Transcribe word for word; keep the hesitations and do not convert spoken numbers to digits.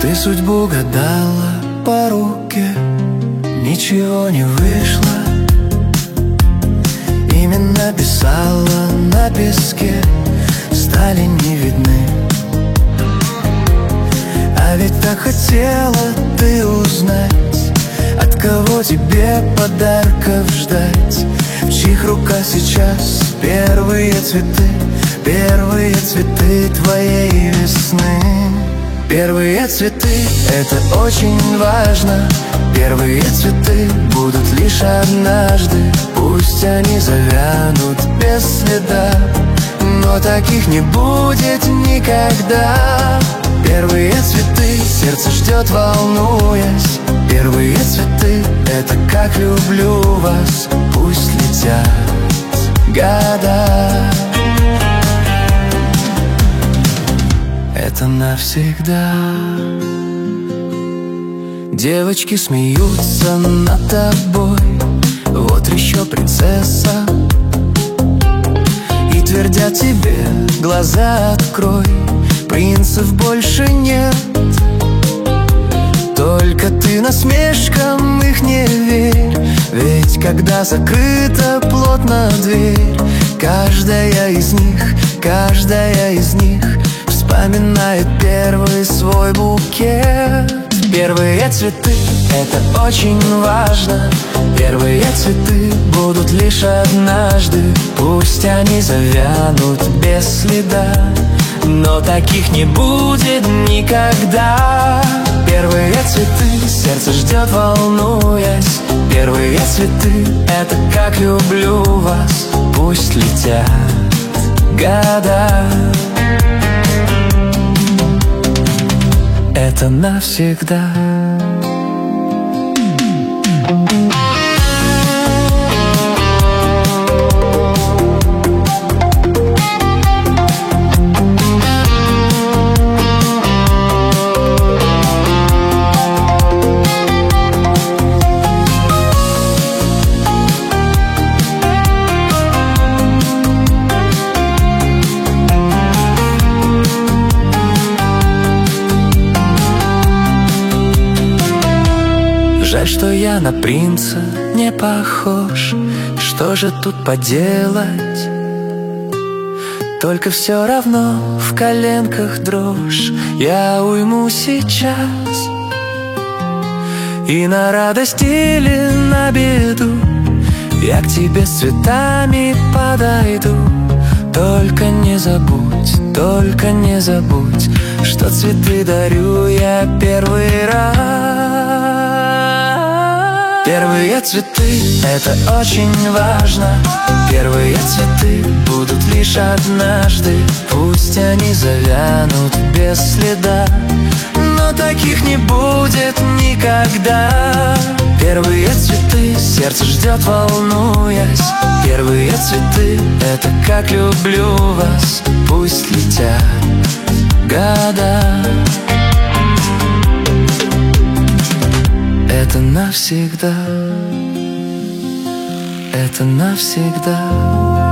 Ты судьбу гадала по руке, ничего не вышло. Именно писала на песке, стали не видны. А ведь так хотела ты узнать, от кого тебе подарков ждать, в чьих руках сейчас первые цветы, первые цветы твоей весны. Первые цветы — это очень важно. Первые цветы будут лишь однажды. Пусть они завянут без следа, но таких не будет никогда. Первые цветы сердце ждет, волнуясь. Первые цветы — это как люблю вас. Пусть летят года, это навсегда. Девочки смеются над тобой, вот еще принцесса, и твердят тебе: глаза открой, принцев больше нет. Только ты насмешкам их не верь, ведь когда закрыта плотно дверь, каждая из них, каждая из них вспоминает первый свой букет. Первые цветы — это очень важно. Первые цветы будут лишь однажды. Пусть они завянут без следа, но таких не будет никогда. Первые цветы сердце ждет, волнуясь. Первые цветы — это как люблю вас. Пусть летят года, это навсегда. Жаль, что я на принца не похож. Что же тут поделать? Только все равно в коленках дрожь. Я уйму сейчас, и на радость или на беду я к тебе с цветами подойду. Только не забудь, только не забудь, что цветы дарю я первый раз. Первые цветы — это очень важно. Первые цветы будут лишь однажды. Пусть они завянут без следа, но таких не будет никогда. Первые цветы сердце ждет, волнуясь. Первые цветы — это как люблю вас. Пусть летят года, это навсегда, это навсегда.